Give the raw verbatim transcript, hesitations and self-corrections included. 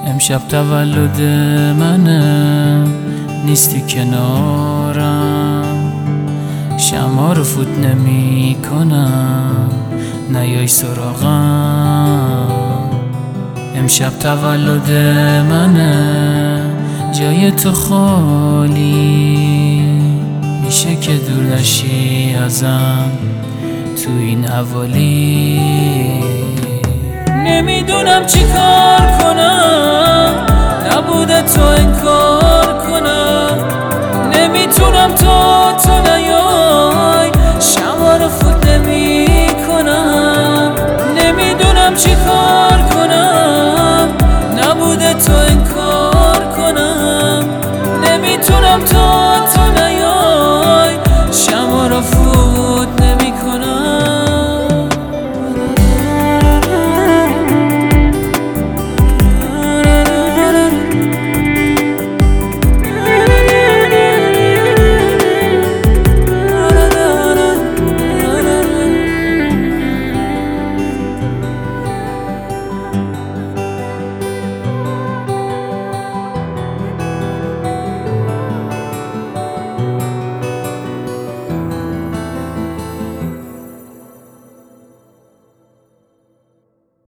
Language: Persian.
امشب تولد منه، نیستی کنارم، شمع رو فوت نمی کنم، نیای سراغم. امشب تولد منه، جای تو خالی، میشه که دور نشی ازم تو این حوالی. نمیدونم چی کار کنم، نبوده تو انکار کنم، نمیتونم تو